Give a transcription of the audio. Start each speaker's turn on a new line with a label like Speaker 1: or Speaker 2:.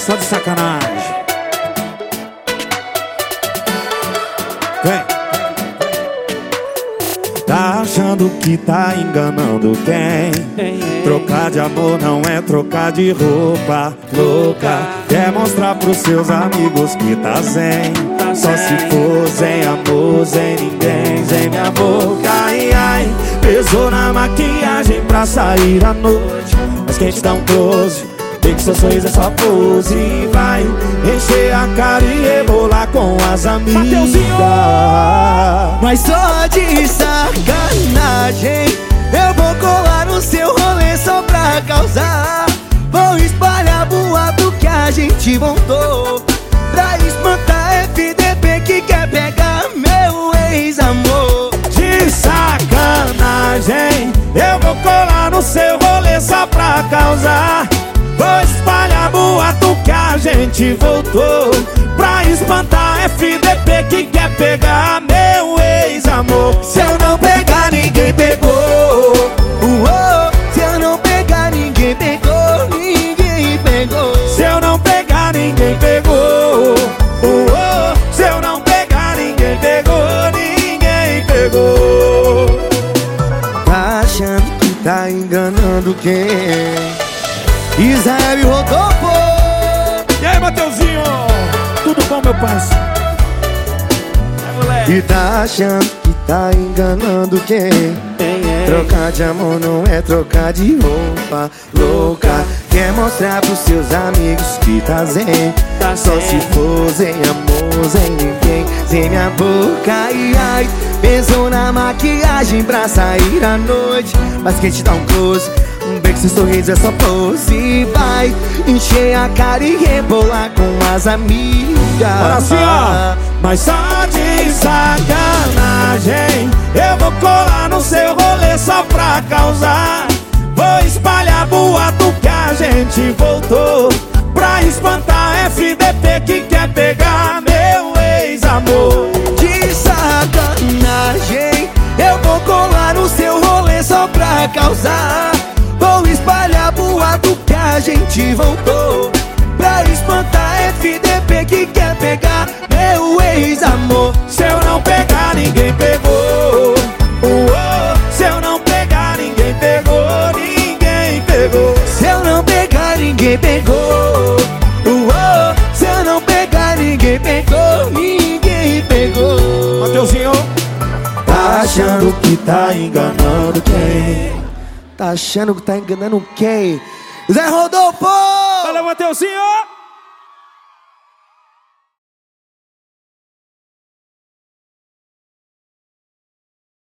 Speaker 1: Só de sacanagem. Vem. Tá achando que tá enganando quem? Trocar de amor não é trocar de roupa. Louca, quer mostrar pros seus amigos que tá zen. Só se for sem amor, sem ninguém, sem minha boca. Ai, ai, pesou na maquiagem pra sair à noite, mas quem te dá um close, vê que seu sorriso é só pose. E vai encher a cara e rebolar com as amigas.
Speaker 2: Mas só de sacanagem eu vou colar no seu rolê só pra causar. Vou espalhar boato que a gente voltou, pra espantar FDP que quer pegar meu ex-amor.
Speaker 1: De sacanagem eu vou colar no seu rolê só pra causar. Vou espalhar boato que a gente voltou, pra espantar FDP que quer pegar meu ex-amor.
Speaker 2: Se eu não pegar, ninguém pegou. Se eu não pegar, ninguém pegou. Ninguém pegou.
Speaker 1: Se eu não pegar, ninguém pegou. Se eu não pegar, ninguém pegou. Ninguém pegou.
Speaker 2: Tá achando que tá enganando quem? Israel e Rodolfo.
Speaker 1: E aí, Mateuzinho? Tudo bom, meu parceiro?
Speaker 2: E tá achando que tá enganando quem? Trocar de amor não é trocar de roupa. Louca, quer mostrar pros seus amigos que tá zen. Só se for sem amor, sem ninguém, sem minha boca. Ai, ai, pensou na maquiagem pra sair à noite, mas quem te dá um close, vê que seu sorriso é só pose. E vai encher a cara e rebolar com as amigas.
Speaker 1: Olha assim, ó. Mas só de sacanagem eu vou colar no seu rolê só pra causar. Vou espalhar boato que a gente voltou, pra espantar FDP que quer pegar meu ex-amor.
Speaker 2: De sacanagem eu vou colar no seu rolê só pra causar. Vou espalhar boato que a gente voltou, pra espantar FDP que quer pegar meu ex-amor.
Speaker 1: Se eu não pegar, ninguém pegou. Se eu não pegar, ninguém pegou. Ninguém pegou.
Speaker 2: Se eu não pegar, ninguém pegou. Se eu não pegar, ninguém pegou. Ninguém pegou.
Speaker 1: Mateuzinho, tá achando que tá enganando quem?
Speaker 2: Tá achando que tá enganando quem? Zé Rodolfo!
Speaker 1: Valeu, Mateuzinho!